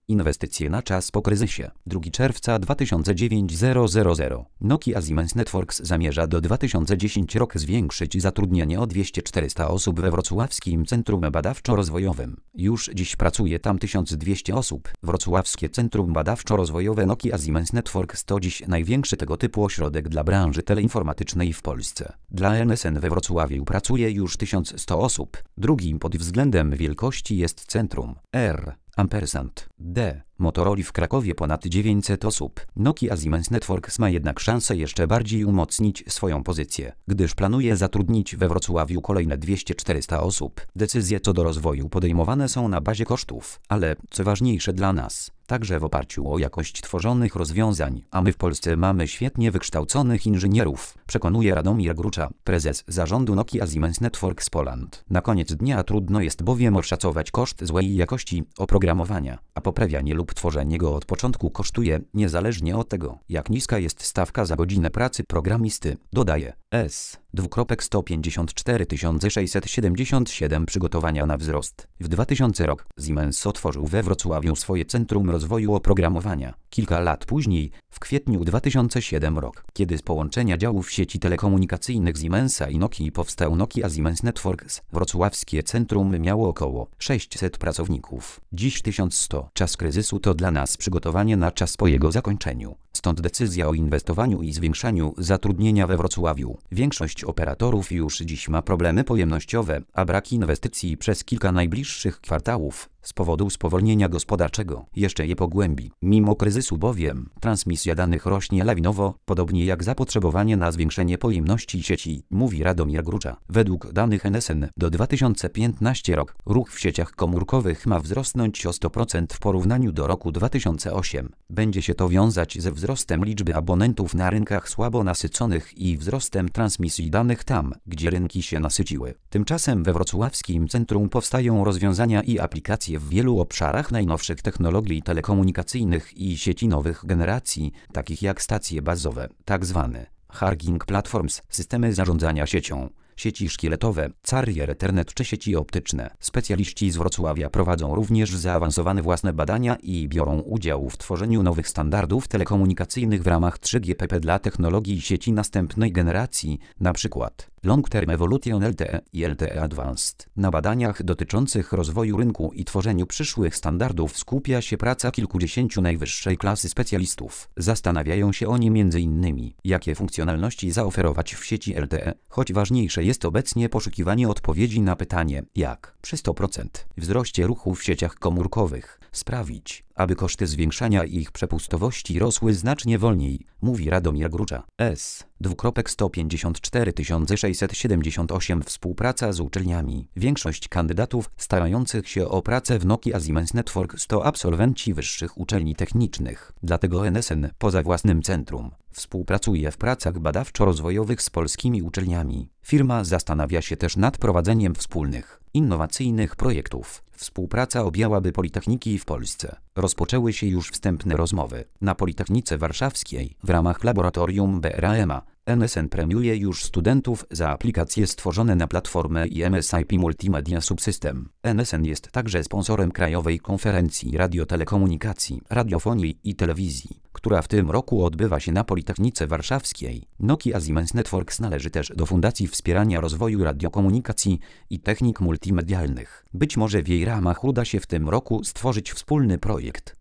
Inwestycje na czas po kryzysie. 2 czerwca 2009 000. Nokia Siemens Networks zamierza do 2010 roku zwiększyć zatrudnienie o 200-400 osób we wrocławskim Centrum Badawczo-Rozwojowym. Już dziś pracuje tam 1200 osób. Wrocławskie Centrum Badawczo-Rozwojowe Nokia Siemens Networks to dziś największy tego typu ośrodek dla branży teleinformatycznej w Polsce. Dla NSN we Wrocławiu pracuje już 1100 osób. Drugim pod względem wielkości jest Centrum R. D. Motorola w Krakowie ponad 900 osób. Nokia Siemens Networks ma jednak szansę jeszcze bardziej umocnić swoją pozycję, gdyż planuje zatrudnić we Wrocławiu kolejne 200-400 osób. Decyzje co do rozwoju podejmowane są na bazie kosztów, ale co ważniejsze dla nas, także w oparciu o jakość tworzonych rozwiązań, a my w Polsce mamy świetnie wykształconych inżynierów, przekonuje Radomir Grucza, prezes zarządu Nokia Siemens Networks Poland. Na koniec dnia trudno jest bowiem oszacować koszt złej jakości oprogramowania, a poprawianie lub tworzenie go od początku kosztuje, niezależnie od tego, jak niska jest stawka za godzinę pracy programisty, dodaje S. 154 677 przygotowania na wzrost. W 2000 rok Siemens otworzył we Wrocławiu swoje Centrum Rozwoju Oprogramowania. Kilka lat później, w kwietniu 2007 rok, kiedy z połączenia działów sieci telekomunikacyjnych Siemensa i Nokii powstał Nokia Siemens Networks, wrocławskie centrum miało około 600 pracowników. Dziś 1100. Czas kryzysu to dla nas przygotowanie na czas po jego zakończeniu. Stąd decyzja o inwestowaniu i zwiększaniu zatrudnienia we Wrocławiu. Większość operatorów już dziś ma problemy pojemnościowe, a brak inwestycji przez kilka najbliższych kwartałów z powodu spowolnienia gospodarczego jeszcze je pogłębi. Mimo kryzysu bowiem transmisja danych rośnie lawinowo, podobnie jak zapotrzebowanie na zwiększenie pojemności sieci, mówi Radomir Grucza. Według danych NSN do 2015 rok ruch w sieciach komórkowych ma wzrosnąć o 100% w porównaniu do roku 2008. Będzie się to wiązać ze wzrostem liczby abonentów na rynkach słabo nasyconych i wzrostem transmisji danych tam, gdzie rynki się nasyciły. Tymczasem we wrocławskim centrum powstają rozwiązania i aplikacje w wielu obszarach najnowszych technologii telekomunikacyjnych i sieci nowych generacji, takich jak stacje bazowe, tzw. Harking Platforms, systemy zarządzania siecią, sieci szkieletowe, Carrier Ethernet czy sieci optyczne. Specjaliści z Wrocławia prowadzą również zaawansowane własne badania i biorą udział w tworzeniu nowych standardów telekomunikacyjnych w ramach 3GPP dla technologii sieci następnej generacji, np. Long Term Evolution LTE i LTE Advanced. Na badaniach dotyczących rozwoju rynku i tworzeniu przyszłych standardów skupia się praca kilkudziesięciu najwyższej klasy specjalistów. Zastanawiają się oni m.in. jakie funkcjonalności zaoferować w sieci LTE, choć ważniejsze jest obecnie poszukiwanie odpowiedzi na pytanie, jak przy 100% wzroście ruchu w sieciach komórkowych sprawić, aby koszty zwiększania ich przepustowości rosły znacznie wolniej, mówi Radomir Grucza. S. 154 678 Współpraca z uczelniami. Większość kandydatów starających się o pracę w Nokia Siemens Networks to absolwenci wyższych uczelni technicznych. Dlatego NSN, poza własnym centrum, współpracuje w pracach badawczo-rozwojowych z polskimi uczelniami. Firma zastanawia się też nad prowadzeniem wspólnych, innowacyjnych projektów. Współpraca objęłaby politechniki w Polsce. Rozpoczęły się już wstępne rozmowy. Na Politechnice Warszawskiej w ramach laboratorium BRAMA NSN premiuje już studentów za aplikacje stworzone na platformę IMS-IP Multimedia Subsystem. NSN jest także sponsorem Krajowej Konferencji Radiotelekomunikacji, Radiofonii i Telewizji, która w tym roku odbywa się na Politechnice Warszawskiej. Nokia Siemens Networks należy też do Fundacji Wspierania Rozwoju Radiokomunikacji i Technik Multimedialnych. Być może w jej ramach uda się w tym roku stworzyć wspólny projekt.